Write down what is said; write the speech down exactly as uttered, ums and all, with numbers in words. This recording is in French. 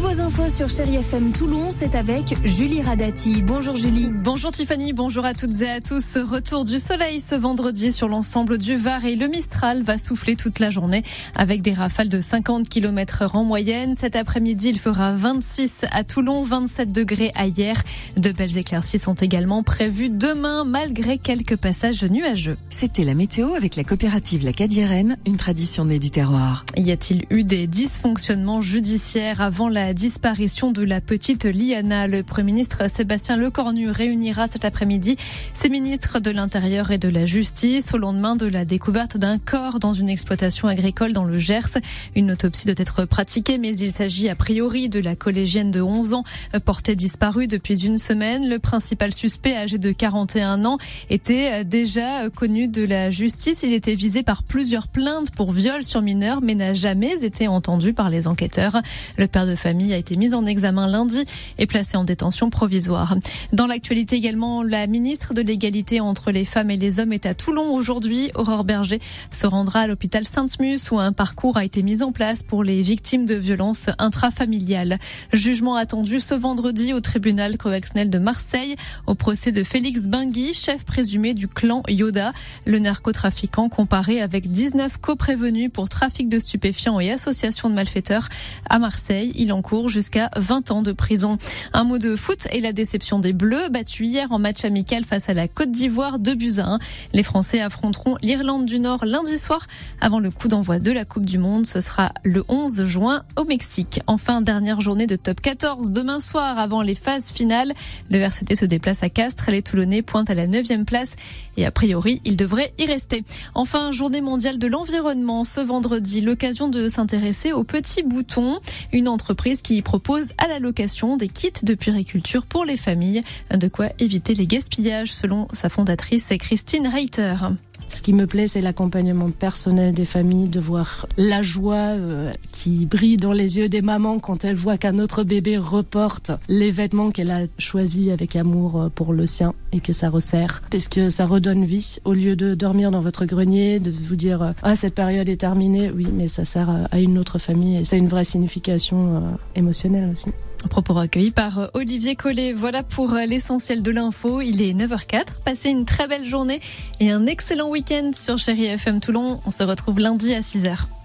vos infos sur Chérie F M Toulon, c'est avec Julie Radati. Bonjour Julie. Bonjour Tiffany, bonjour à toutes et à tous. Retour du soleil ce vendredi sur l'ensemble du Var et le Mistral va souffler toute la journée avec des rafales de cinquante kilomètres heure en moyenne. Cet après-midi, il fera vingt-six à Toulon, vingt-sept degrés à hier. De belles éclaircies sont également prévues demain malgré quelques passages nuageux. C'était la météo avec la coopérative La Cadiérenne, une tradition née du terroir. Y a-t-il eu des dysfonctionnements judiciaires avant la disparition de la petite Liana? Le Premier ministre Sébastien Lecornu réunira cet après-midi ses ministres de l'Intérieur et de la Justice au lendemain de la découverte d'un corps dans une exploitation agricole dans le Gers. Une autopsie doit être pratiquée, mais il s'agit a priori de la collégienne de onze ans portée disparue depuis une semaine. Le principal suspect, âgé de quarante et un ans, était déjà connu de la justice. Il était visé par plusieurs plaintes pour viol sur mineur, mais n'a jamais été entendu par les enquêteurs. Le père de famille a été mis en examen lundi et placé en détention provisoire. Dans l'actualité également, la ministre de l'égalité entre les femmes et les hommes est à Toulon aujourd'hui. Aurore Berger se rendra à l'hôpital Sainte-Mus où un parcours a été mis en place pour les victimes de violences intrafamiliales. Jugement attendu ce vendredi au tribunal correctionnel de Marseille au procès de Félix Bingui, chef présumé du clan Yoda. Le narcotrafiquant comparé avec dix-neuf coprévenus pour trafic de stupéfiants et association de malfaiteurs à Marseille. Il encourt jusqu'à vingt ans de prison. Un mot de foot et la déception des Bleus, battus hier en match amical face à la Côte d'Ivoire, deux buts à un. Les Français affronteront l'Irlande du Nord lundi soir avant le coup d'envoi de la Coupe du Monde. Ce sera le onze juin au Mexique. Enfin, dernière journée de top quatorze demain soir avant les phases finales. Le R C T se déplace à Castres. Les Toulonnais pointent à la neuvième place et a priori, ils devraient y rester. Enfin, journée mondiale de l'environnement ce vendredi. L'occasion de s'intéresser aux petits boutons. Une entreprise qui propose à la location des kits de puériculture pour les familles. De quoi éviter les gaspillages, selon sa fondatrice Christine Reiter. Ce qui me plaît, c'est l'accompagnement personnel des familles, de voir la joie euh, qui brille dans les yeux des mamans quand elles voient qu'un autre bébé reporte les vêtements qu'elle a choisis avec amour pour le sien et que ça resserre. Parce que ça redonne vie. Au lieu de dormir dans votre grenier, de vous dire « Ah, cette période est terminée », oui, mais ça sert à une autre famille et ça a une vraie signification euh, émotionnelle aussi. Propos recueillis par Olivier Collet. Voilà pour l'essentiel de l'info. Il est neuf heures quatre. Passez une très belle journée et un excellent week-end sur Chérie F M Toulon. On se retrouve lundi à six heures.